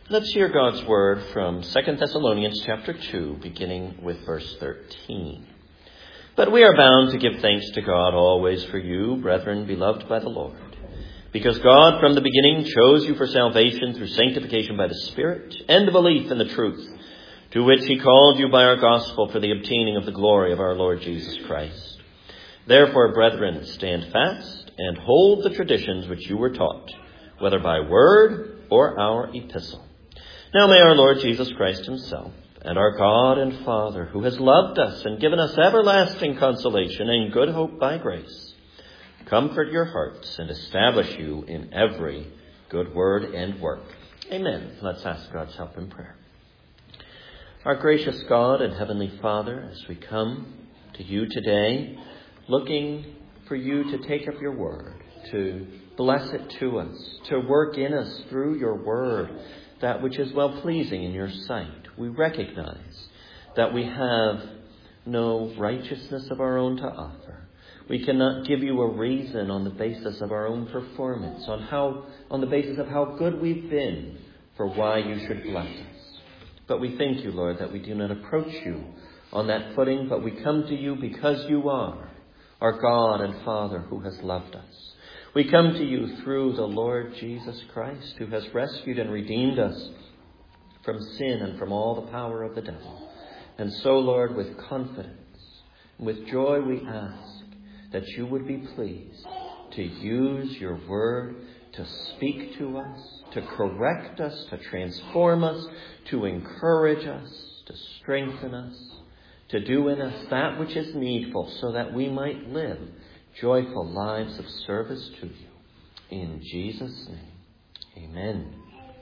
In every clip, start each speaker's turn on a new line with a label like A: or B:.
A: Let's hear God's word from 2 Thessalonians chapter 2, beginning with verse 13. But we are bound to give thanks to God always for you, brethren, beloved by the Lord, because God from the beginning chose you for salvation through sanctification by the Spirit and the belief in the truth, to which he called you by our gospel for the obtaining of the glory of our Lord Jesus Christ. Therefore, brethren, stand fast and hold the traditions which you were taught, whether by word or our epistle. Now may our Lord Jesus Christ himself, and our God and Father, who has loved us and given us everlasting consolation and good hope by grace, comfort your hearts and establish you in every good word and work. Amen. Let's ask God's help in prayer. Our gracious God and Heavenly Father, as we come to you today, looking for you to take up your word, to bless it to us, to work in us through your word, that which is well-pleasing in your sight. We recognize that we have no righteousness of our own to offer. We cannot give you a reason on the basis of our own performance, on the basis of how good we've been for why you should bless us. But we thank you, Lord, that we do not approach you on that footing, but we come to you because you are our God and Father who has loved us. We come to you through the Lord Jesus Christ, who has rescued and redeemed us from sin and from all the power of the devil. And so, Lord, with confidence, with joy, we ask that you would be pleased to use your word to speak to us, to correct us, to transform us, to encourage us, to strengthen us, to do in us that which is needful so that we might live joyful lives of service to you. In Jesus' name, amen.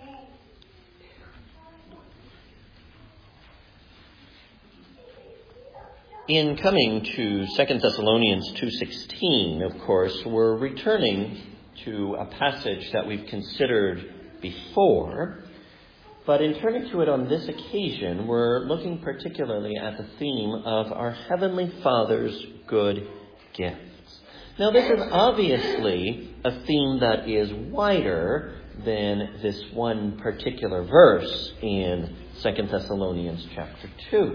A: In coming to 2 Thessalonians 2:16, of course, we're returning to a passage that we've considered before. But in turning to it on this occasion, we're looking particularly at the theme of our Heavenly Father's good gifts. Now, this is obviously a theme that is wider than this one particular verse in 2 Thessalonians chapter 2.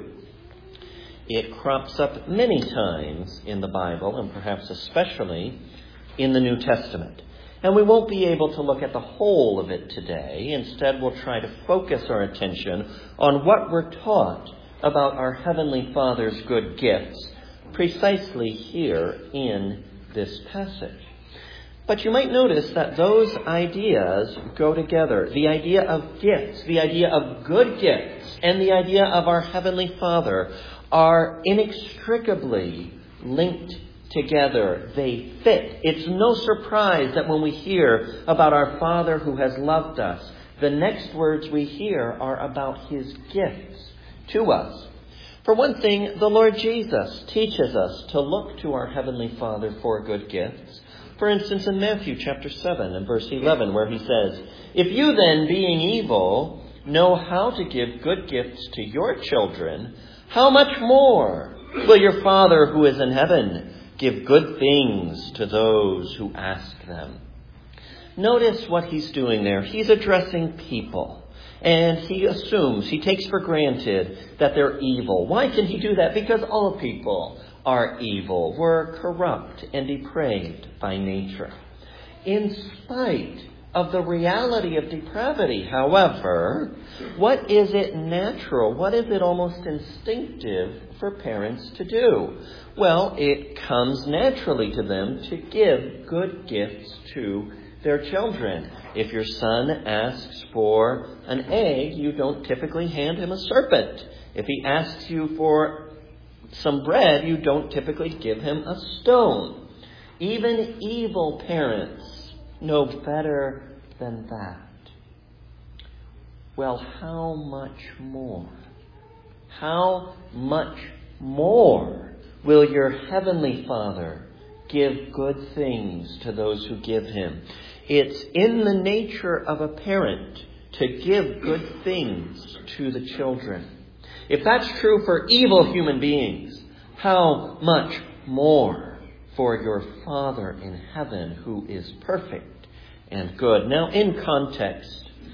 A: It crops up many times in the Bible, and perhaps especially in the New Testament. And we won't be able to look at the whole of it today. Instead, we'll try to focus our attention on what we're taught about our Heavenly Father's good gifts precisely here in this passage. But you might notice that those ideas go together. The idea of gifts, the idea of good gifts, and the idea of our Heavenly Father are inextricably linked together. They fit. It's no surprise that when we hear about our Father who has loved us, the next words we hear are about his gifts to us. For one thing, the Lord Jesus teaches us to look to our Heavenly Father for good gifts. For instance, in Matthew chapter 7 and verse 11, where he says, "If you then, being evil, know how to give good gifts to your children, how much more will your Father who is in heaven give good things to those who ask them?" Notice what he's doing there. He's addressing people. And he takes for granted that they're evil. Why can he do that? Because all people are evil. We're corrupt and depraved by nature. In spite of the reality of depravity, however, what is it natural? What is it almost instinctive for parents to do? Well, it comes naturally to them to give good gifts to their children. If your son asks for an egg, you don't typically hand him a serpent. If he asks you for some bread, you don't typically give him a stone. Even evil parents know better than that. Well, how much more? How much more will your Heavenly Father give good things to those who give him? It's in the nature of a parent to give good things to the children. If that's true for evil human beings, how much more for your Father in heaven who is perfect and good. Now, in context,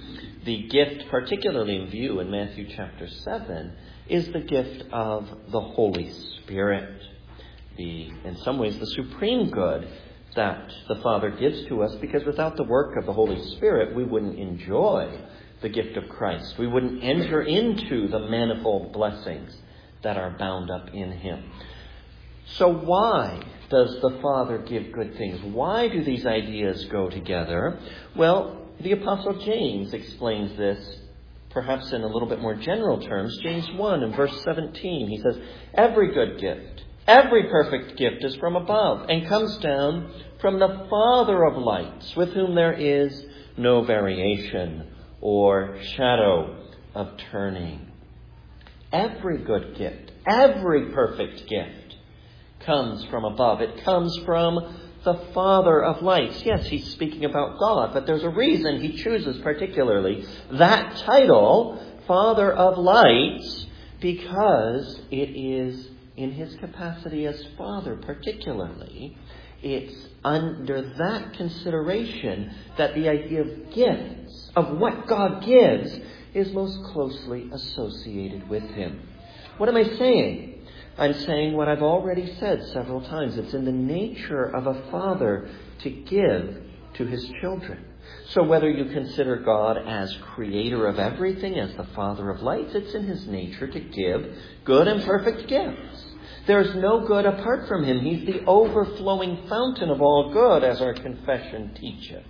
A: The gift, particularly in view in Matthew chapter 7, is the gift of the Holy Spirit. In some ways, the supreme good that the Father gives to us, because without the work of the Holy Spirit, we wouldn't enjoy the gift of Christ. We wouldn't enter into the manifold blessings that are bound up in Him. So why does the Father give good things? Why do these ideas go together? Well, the Apostle James explains this perhaps in a little bit more general terms. James 1 and verse 17, he says, "Every good gift, every perfect gift is from above and comes down from the Father of lights, with whom there is no variation or shadow of turning." Every good gift, every perfect gift comes from above. It comes from the Father of lights. Yes, he's speaking about God, but there's a reason he chooses particularly that title, Father of lights, because it is in his capacity as Father particularly. It's under that consideration that the idea of gifts, of what God gives, is most closely associated with him. What am I saying? I'm saying what I've already said several times. It's in the nature of a father to give to his children. So whether you consider God as creator of everything, as the Father of lights, it's in his nature to give good and perfect gifts. There's no good apart from him. He's the overflowing fountain of all good, as our confession teaches.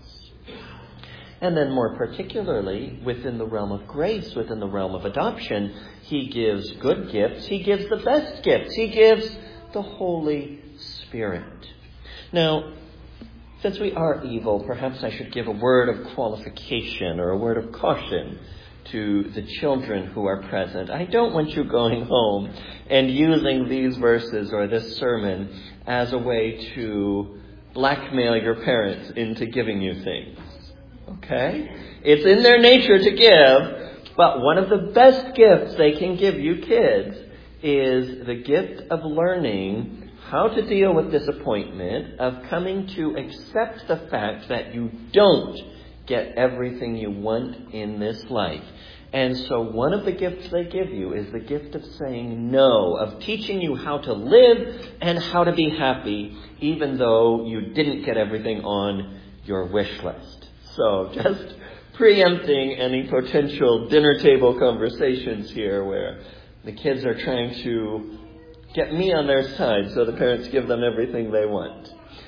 A: And then more particularly, within the realm of grace, within the realm of adoption, he gives good gifts. He gives the best gifts. He gives the Holy Spirit. Now, since we are evil, perhaps I should give a word of qualification or a word of caution to the children who are present. I don't want you going home and using these verses or this sermon as a way to blackmail your parents into giving you things. Okay? It's in their nature to give, but one of the best gifts they can give you kids is the gift of learning how to deal with disappointment, of coming to accept the fact that you don't get everything you want in this life. And so one of the gifts they give you is the gift of saying no, of teaching you how to live and how to be happy, even though you didn't get everything on your wish list. So just preempting any potential dinner table conversations here where the kids are trying to get me on their side so the parents give them everything they want.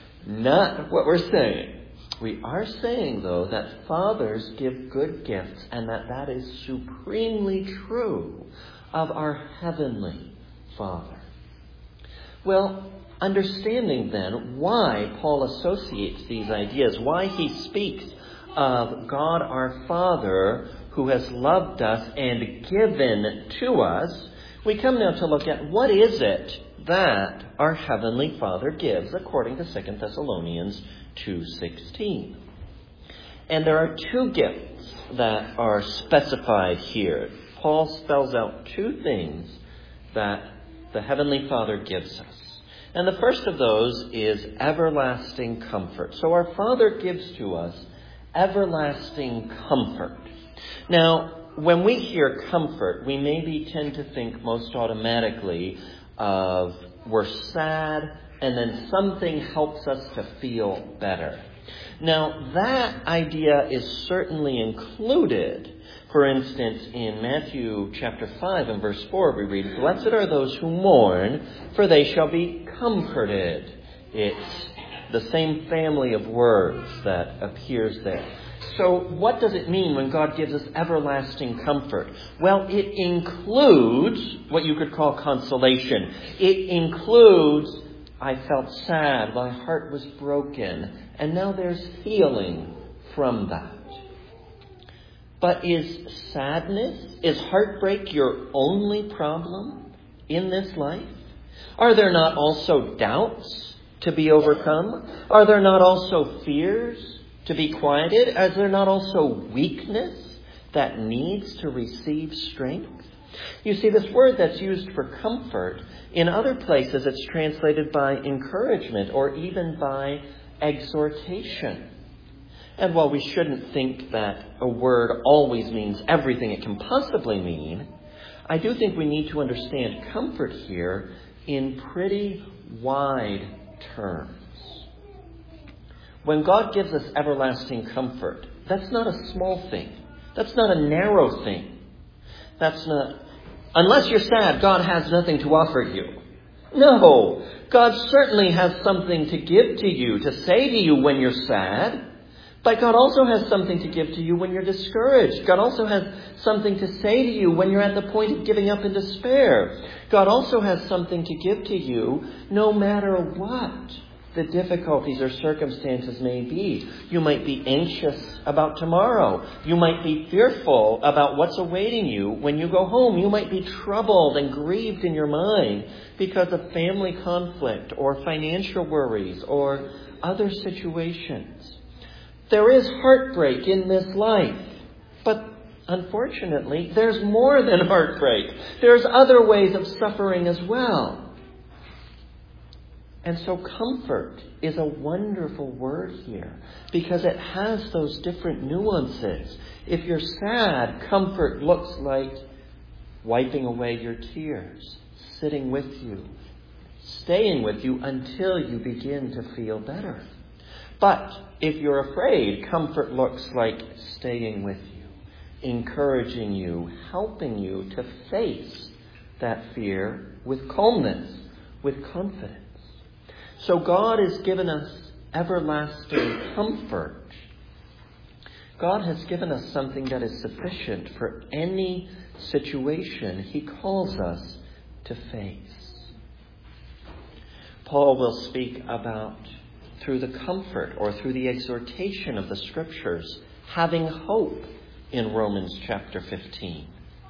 A: Not what we're saying. We are saying, though, that fathers give good gifts and that is supremely true of our Heavenly Father. Well, understanding then why Paul associates these ideas, why he speaks of God our Father who has loved us and given to us, we come now to look at what is it that our Heavenly Father gives according to 2 Thessalonians 2:16. And there are two gifts that are specified here. Paul spells out two things that the Heavenly Father gives us. And the first of those is everlasting comfort. So our Father gives to us everlasting comfort. Now, when we hear comfort, we maybe tend to think most automatically of we're sad and then something helps us to feel better. Now, that idea is certainly included. For instance, in Matthew chapter 5 and verse 4, we read, "Blessed are those who mourn, for they shall be comforted." It's the same family of words that appears there. So what does it mean when God gives us everlasting comfort? Well, it includes what you could call consolation. It includes, I felt sad, my heart was broken, and now there's healing from that. But is sadness, is heartbreak your only problem in this life? Are there not also doubts to be overcome? Are there not also fears to be quieted? Is there not also weakness that needs to receive strength? You see, this word that's used for comfort, in other places it's translated by encouragement or even by exhortation. And while we shouldn't think that a word always means everything it can possibly mean, I do think we need to understand comfort here in pretty wide terms. When God gives us everlasting comfort, that's not a small thing. That's not a narrow thing. That's not, unless you're sad, God has nothing to offer you. No, God certainly has something to give to you, to say to you when you're sad. But God also has something to give to you when you're discouraged. God also has something to say to you when you're at the point of giving up in despair. God also has something to give to you no matter what the difficulties or circumstances may be. You might be anxious about tomorrow. You might be fearful about what's awaiting you when you go home. You might be troubled and grieved in your mind because of family conflict or financial worries or other situations. There is heartbreak in this life, but unfortunately, there's more than heartbreak. There's other ways of suffering as well. And so comfort is a wonderful word here because it has those different nuances. If you're sad, comfort looks like wiping away your tears, sitting with you, staying with you until you begin to feel better. But if you're afraid, comfort looks like staying with you, encouraging you, helping you to face that fear with calmness, with confidence. So God has given us everlasting comfort. God has given us something that is sufficient for any situation He calls us to face. Paul will speak about, through the comfort or through the exhortation of the Scriptures, having hope in Romans chapter 15.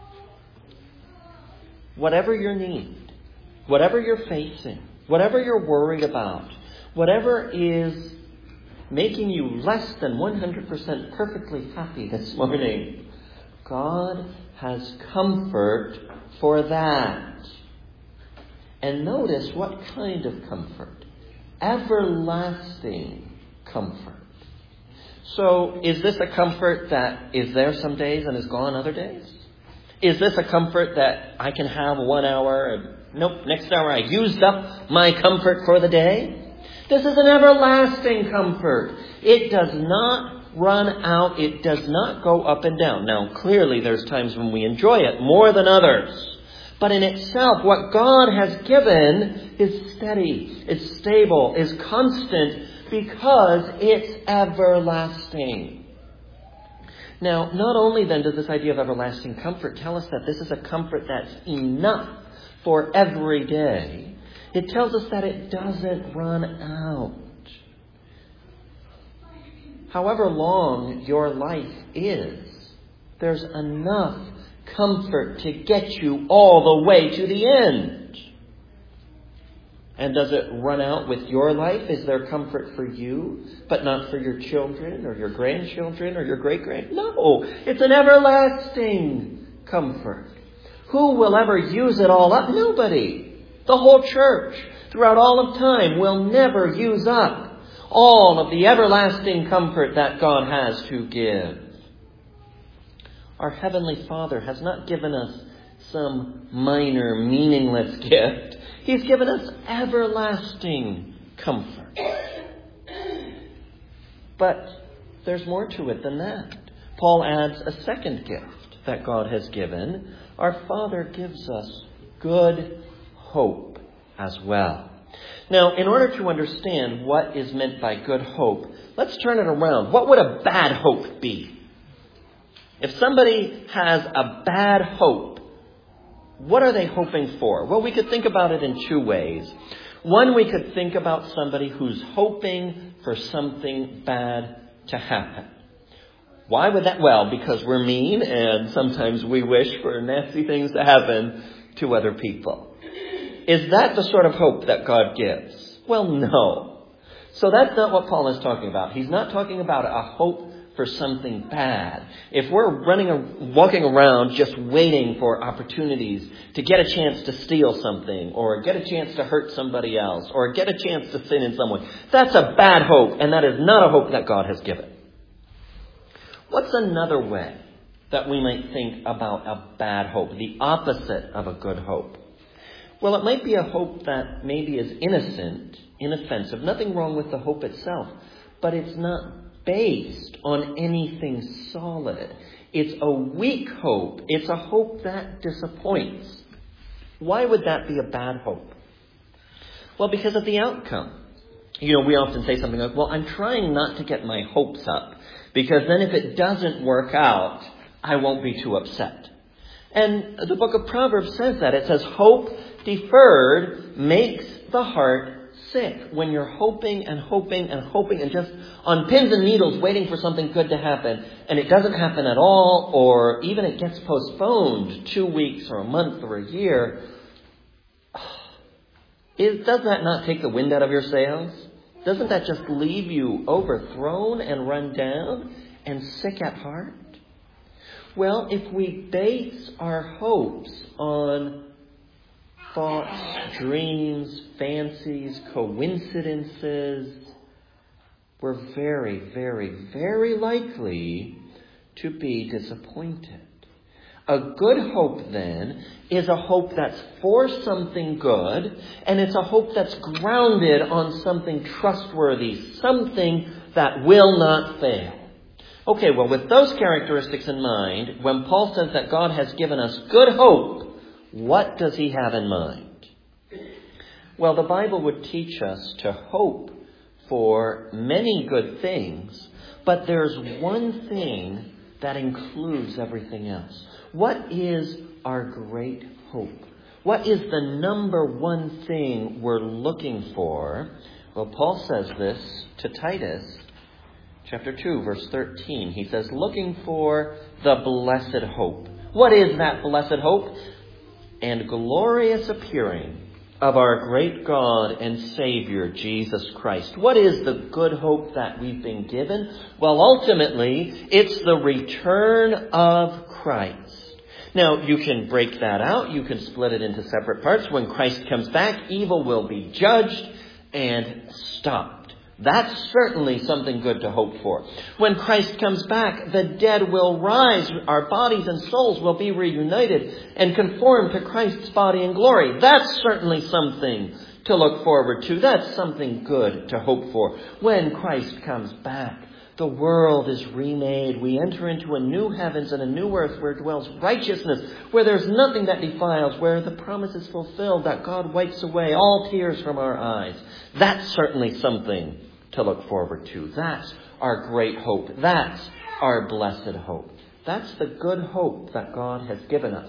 A: Whatever your need, whatever you're facing, whatever you're worried about, whatever is making you less than 100% perfectly happy this morning, God has comfort for that. And notice what kind of comfort. Everlasting comfort. So, is this a comfort that is there some days and is gone other days? Is this a comfort that I can have 1 hour and nope, next hour I used up my comfort for the day? This is an everlasting comfort. It does not run out. It does not go up and down. Now, clearly there's times when we enjoy it more than others. But in itself, what God has given is steady, is stable, is constant because it's everlasting. Now, not only then does this idea of everlasting comfort tell us that this is a comfort that's enough for every day, it tells us that it doesn't run out. However long your life is, there's enough comfort to get you all the way to the end. And does it run out with your life? Is there comfort for you, but not for your children or your grandchildren or your great-grand? No, it's an everlasting comfort. Who will ever use it all up? Nobody. The whole church, throughout all of time, will never use up all of the everlasting comfort that God has to give. Our Heavenly Father has not given us some minor, meaningless gift. He's given us everlasting comfort. But there's more to it than that. Paul adds a second gift that God has given. Our Father gives us good hope as well. Now, in order to understand what is meant by good hope, let's turn it around. What would a bad hope be? If somebody has a bad hope, what are they hoping for? Well, we could think about it in two ways. One, we could think about somebody who's hoping for something bad to happen. Why would that? Well, because we're mean and sometimes we wish for nasty things to happen to other people. Is that the sort of hope that God gives? Well, no. So that's not what Paul is talking about. He's not talking about a hope for something bad. If we're walking around just waiting for opportunities to get a chance to steal something or get a chance to hurt somebody else or get a chance to sin in some way, that's a bad hope, and that is not a hope that God has given. What's another way that we might think about a bad hope, the opposite of a good hope? Well, it might be a hope that maybe is innocent, inoffensive, nothing wrong with the hope itself, but it's not based on anything solid. It's a weak hope. It's a hope that disappoints. Why would that be a bad hope? Well, because of the outcome. We often say something like, well, I'm trying not to get my hopes up, because then if it doesn't work out, I won't be too upset. And the book of Proverbs says that. It says, hope deferred makes the heart sick. When you're hoping and hoping and hoping and just on pins and needles waiting for something good to happen, and it doesn't happen at all, or even it gets postponed 2 weeks or a month or a year, does that not take the wind out of your sails? Doesn't that just leave you overthrown and run down and sick at heart? Well, if we base our hopes on thoughts, dreams, fancies, coincidences, we're very, very, very likely to be disappointed. A good hope, then, is a hope that's for something good, and it's a hope that's grounded on something trustworthy, something that will not fail. Okay, well, with those characteristics in mind, when Paul says that God has given us good hope, what does he have in mind? Well, the Bible would teach us to hope for many good things, but there's one thing that includes everything else. What is our great hope? What is the number one thing we're looking for? Well, Paul says this to Titus, chapter 2, verse 13. He says, looking for the blessed hope. What is that blessed hope? And glorious appearing of our great God and Savior, Jesus Christ. What is the good hope that we've been given? Well, ultimately, it's the return of Christ. Now, you can break that out. You can split it into separate parts. When Christ comes back, evil will be judged and stopped. That's certainly something good to hope for. When Christ comes back, the dead will rise. Our bodies and souls will be reunited and conformed to Christ's body and glory. That's certainly something to look forward to. That's something good to hope for. When Christ comes back, the world is remade. We enter into a new heavens and a new earth where dwells righteousness, where there's nothing that defiles, where the promise is fulfilled, that God wipes away all tears from our eyes. That's certainly something to look forward to. That's our great hope. That's our blessed hope. That's the good hope that God has given us.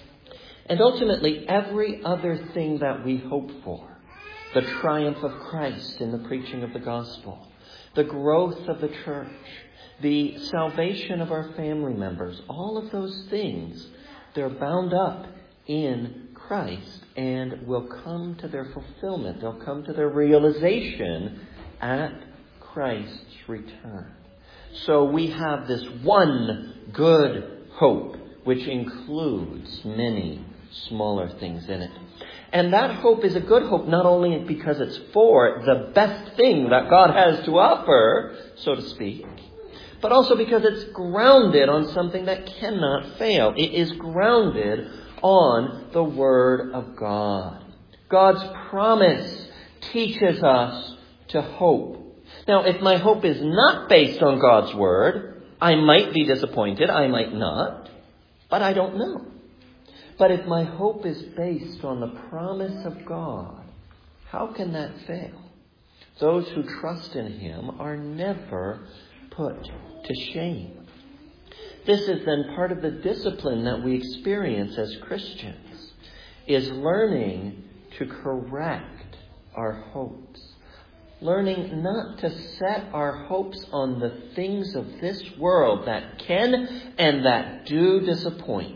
A: And ultimately, every other thing that we hope for, the triumph of Christ in the preaching of the gospel, the growth of the church, the salvation of our family members, all of those things, they're bound up in Christ and will come to their fulfillment. They'll come to their realization at Christ's return. So we have this one good hope, which includes many smaller things in it. And that hope is a good hope, not only because it's for the best thing that God has to offer, so to speak, but also because it's grounded on something that cannot fail. It is grounded on the Word of God. God's promise teaches us to hope. Now, if my hope is not based on God's Word, I might be disappointed, I might not, but I don't know. But if my hope is based on the promise of God, how can that fail? Those who trust in Him are never put to shame. This is then part of the discipline that we experience as Christians, is learning to correct our hopes. Learning not to set our hopes on the things of this world that can and that do disappoint.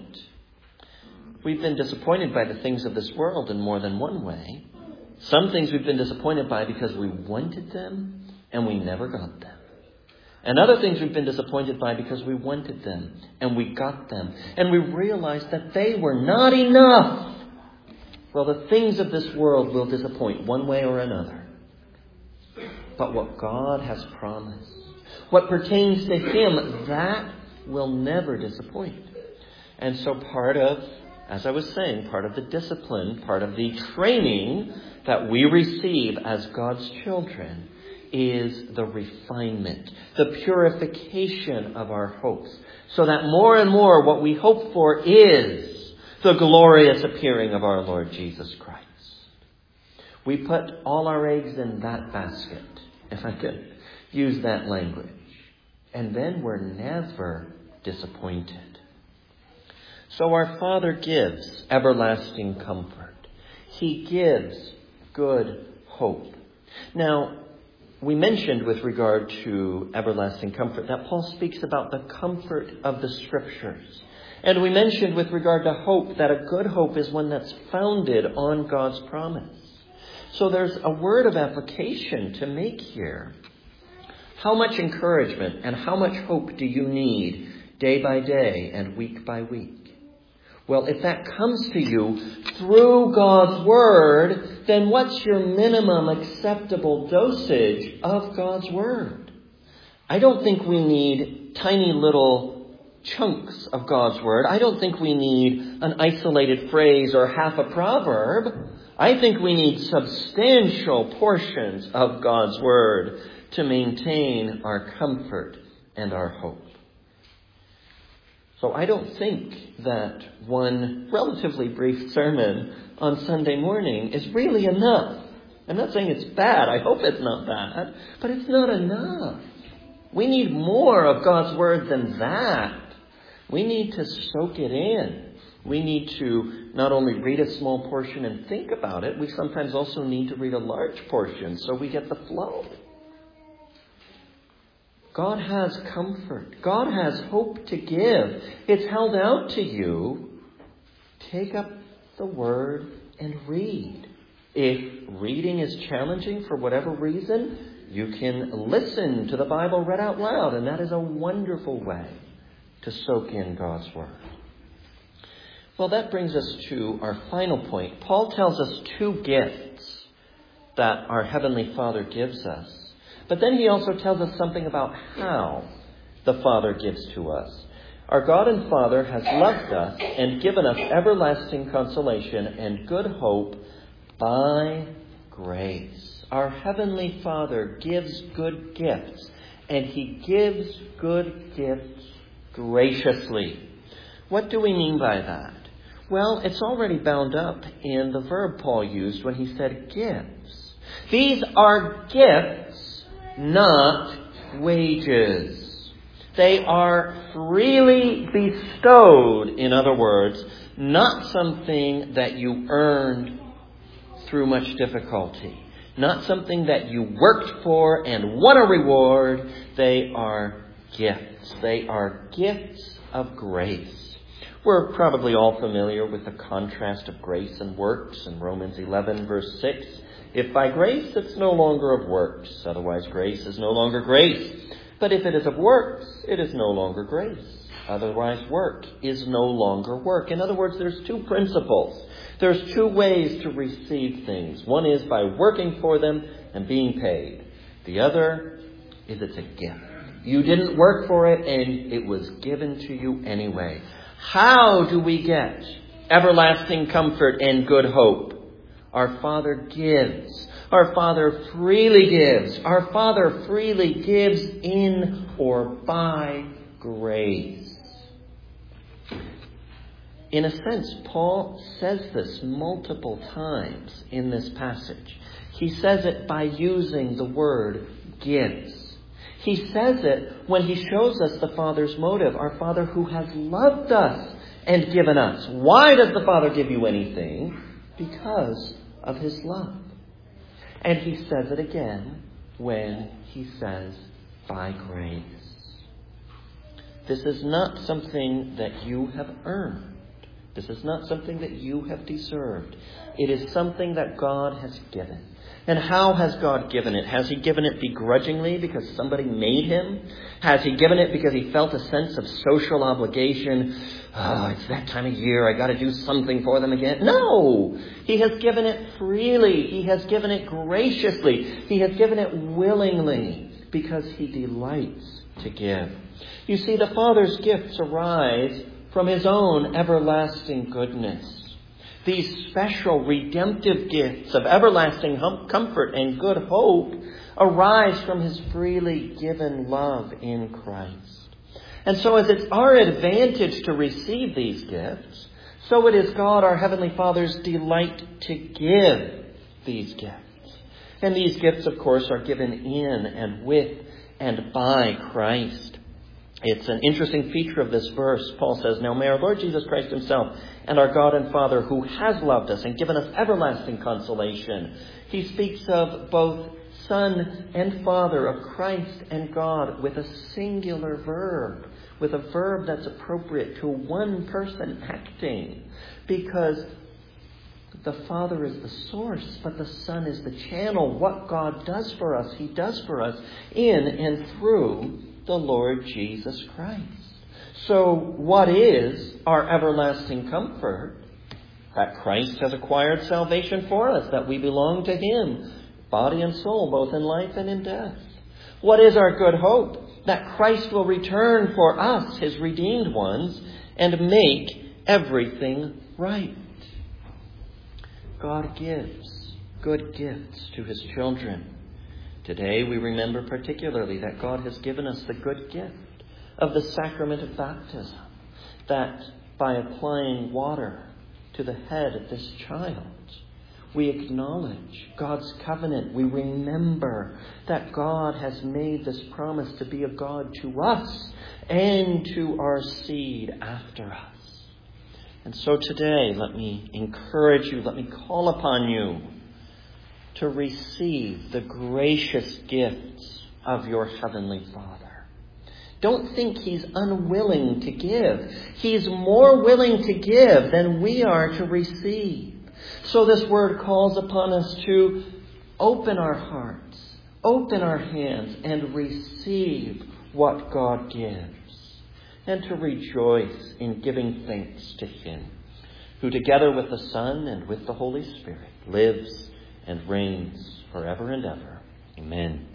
A: We've been disappointed by the things of this world in more than one way. Some things we've been disappointed by because we wanted them and we never got them. And other things we've been disappointed by because we wanted them and we got them. And we realized that they were not enough. Well, the things of this world will disappoint one way or another. But what God has promised, What pertains to Him, that will never disappoint. And so part of, as I was saying, part of the discipline, part of the training that we receive as God's children is the refinement, the purification of our hopes, so that more and more what we hope for is the glorious appearing of our Lord Jesus Christ. We put all our eggs in that basket, if I could use that language, and then we're never disappointed. So our Father gives everlasting comfort. He gives good hope. Now, we mentioned with regard to everlasting comfort that Paul speaks about the comfort of the Scriptures. And we mentioned with regard to hope that a good hope is one that's founded on God's promise. So there's a word of application to make here. How much encouragement and how much hope do you need day by day and week by week? Well, if that comes to you through God's Word, then what's your minimum acceptable dosage of God's Word? I don't think we need tiny little chunks of God's Word. I don't think we need an isolated phrase or half a proverb. I think we need substantial portions of God's Word to maintain our comfort and our hope. So I don't think that one relatively brief sermon on Sunday morning is really enough. I'm not saying it's bad. I hope it's not bad. But it's not enough. We need more of God's Word than that. We need to soak it in. We need to not only read a small portion and think about it, we sometimes also need to read a large portion so we get the flow. God has comfort. God has hope to give. It's held out to you. Take up the Word and read. If reading is challenging for whatever reason, you can listen to the Bible read out loud, and that is a wonderful way to soak in God's Word. Well, that brings us to our final point. Paul tells us two gifts that our Heavenly Father gives us. But then he also tells us something about how the Father gives to us. Our God and Father has loved us and given us everlasting consolation and good hope by grace. Our Heavenly Father gives good gifts, and He gives good gifts graciously. What do we mean by that? Well, it's already bound up in the verb Paul used when he said gives. These are gifts, not wages. They are freely bestowed, in other words, not something that you earned through much difficulty, not something that you worked for and won a reward. They are gifts. They are gifts of grace. We're probably all familiar with the contrast of grace and works in Romans 11, verse 6. If by grace, it's no longer of works. Otherwise, grace is no longer grace. But if it is of works, it is no longer grace. Otherwise, work is no longer work. In other words, there's two principles. There's two ways to receive things. One is by working for them and being paid. The other is it's a gift. You didn't work for it, and it was given to you anyway. How do we get everlasting comfort and good hope? Our Father gives. Our Father freely gives. Our Father freely gives in or by grace. In a sense, Paul says this multiple times in this passage. He says it by using the word gives. He says it when he shows us the Father's motive, our Father who has loved us and given us. Why does the Father give you anything? Because of His love. And he says it again when he says, by grace. This is not something that you have earned. This is not something that you have deserved. It is something that God has given. And how has God given it? Has He given it begrudgingly because somebody made Him? Has He given it because He felt a sense of social obligation? Oh, it's that time of year. I got to do something for them again. No! He has given it freely. He has given it graciously. He has given it willingly because he delights to give. You see, the Father's gifts arise from his own everlasting goodness. These special redemptive gifts of everlasting comfort and good hope arise from his freely given love in Christ. And so as it's our advantage to receive these gifts, so it is God, our Heavenly Father's delight to give these gifts. And these gifts, of course, are given in and with and by Christ. It's an interesting feature of this verse. Paul says, "Now may our Lord Jesus Christ himself and our God and Father, who has loved us and given us everlasting consolation." He speaks of both Son and Father, of Christ and God, with a singular verb, with a verb that's appropriate to one person acting, because the Father is the source, but the Son is the channel. What God does for us, he does for us in and through the Lord Jesus Christ. So what is our everlasting comfort? That Christ has acquired salvation for us, that we belong to him, body and soul, both in life and in death. What is our good hope? That Christ will return for us, his redeemed ones, and make everything right. God gives good gifts to his children. Today we remember particularly that God has given us the good gift of the sacrament of baptism, that by applying water to the head of this child, we acknowledge God's covenant. We remember that God has made this promise to be a God to us and to our seed after us. And so today, let me encourage you, let me call upon you to receive the gracious gifts of your Heavenly Father. Don't think he's unwilling to give. He's more willing to give than we are to receive. So this word calls upon us to open our hearts, open our hands, and receive what God gives. And to rejoice in giving thanks to him, who together with the Son and with the Holy Spirit lives and reigns forever and ever. Amen.